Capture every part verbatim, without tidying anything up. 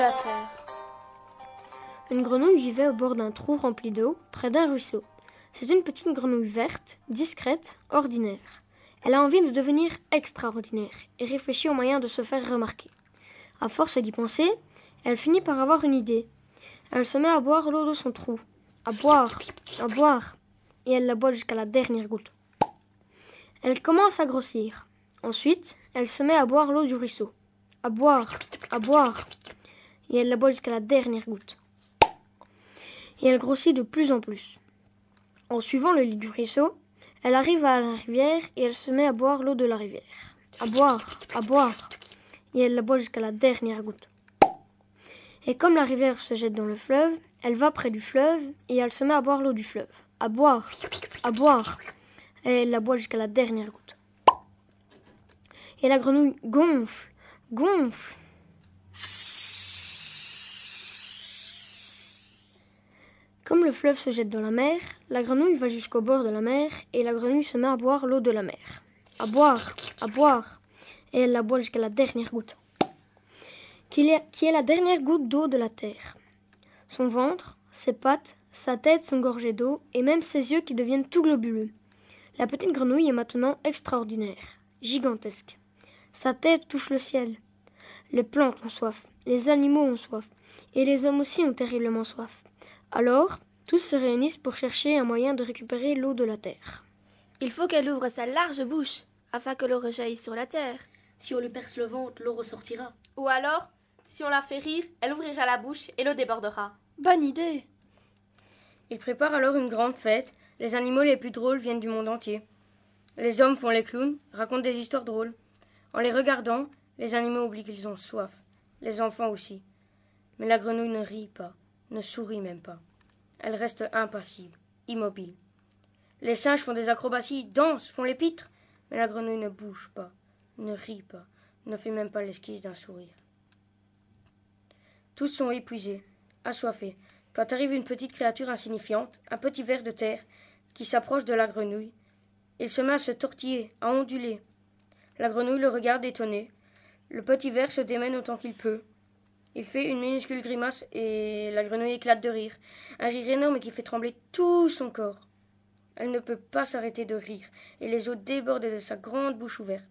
la terre. Une grenouille vivait au bord d'un trou rempli d'eau, près d'un ruisseau. C'est une petite grenouille verte, discrète, ordinaire. Elle a envie de devenir extraordinaire et réfléchit aux moyens de se faire remarquer. À force d'y penser, elle finit par avoir une idée. Elle se met à boire l'eau de son trou. À boire, à boire. Et elle la boit jusqu'à la dernière goutte. Elle commence à grossir. Ensuite, elle se met à boire l'eau du ruisseau. À boire, à boire. Et elle la boit jusqu'à la dernière goutte. Et elle grossit de plus en plus. En suivant le lit du ruisseau, elle arrive à la rivière et elle se met à boire l'eau de la rivière. À boire, à boire. Et elle la boit jusqu'à la dernière goutte. Et comme la rivière se jette dans le fleuve, elle va près du fleuve et elle se met à boire l'eau du fleuve. À boire, à boire. Et elle la boit jusqu'à la dernière goutte. Et la grenouille gonfle, gonfle. Comme le fleuve se jette dans la mer, la grenouille va jusqu'au bord de la mer et la grenouille se met à boire l'eau de la mer. À boire, à boire. Et elle la boit jusqu'à la dernière goutte. Qui est, qui est la dernière goutte d'eau de la terre. Son ventre, ses pattes, sa tête sont gorgées d'eau et même ses yeux qui deviennent tout globuleux. La petite grenouille est maintenant extraordinaire, gigantesque. Sa tête touche le ciel. Les plantes ont soif, les animaux ont soif et les hommes aussi ont terriblement soif. Alors, tous se réunissent pour chercher un moyen de récupérer l'eau de la terre. Il faut qu'elle ouvre sa large bouche afin que l'eau rejaillisse sur la terre. Si on lui perce le ventre, l'eau ressortira. Ou alors, si on la fait rire, elle ouvrira la bouche et l'eau débordera. Bonne idée. Ils préparent alors une grande fête. Les animaux les plus drôles viennent du monde entier. Les hommes font les clowns, racontent des histoires drôles. En les regardant, les animaux oublient qu'ils ont soif. Les enfants aussi. Mais la grenouille ne rit pas, ne sourit même pas. Elle reste impassible, immobile. Les singes font des acrobaties, dansent, font les pitres. Mais la grenouille ne bouge pas, ne rit pas, ne fait même pas l'esquisse d'un sourire. Tous sont épuisés, assoiffés, quand arrive une petite créature insignifiante, un petit ver de terre, qui s'approche de la grenouille. Il se met à se tortiller, à onduler. La grenouille le regarde étonnée. Le petit ver se démène autant qu'il peut. Il fait une minuscule grimace et la grenouille éclate de rire. Un rire énorme qui fait trembler tout son corps. Elle ne peut pas s'arrêter de rire et les eaux débordent de sa grande bouche ouverte.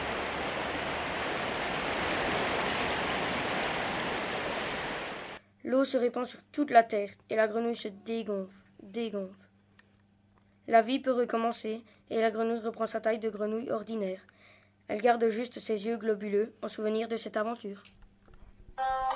L'eau se répand sur toute la terre et la grenouille se dégonfle, dégonfle. La vie peut recommencer et la grenouille reprend sa taille de grenouille ordinaire. Elle garde juste ses yeux globuleux en souvenir de cette aventure.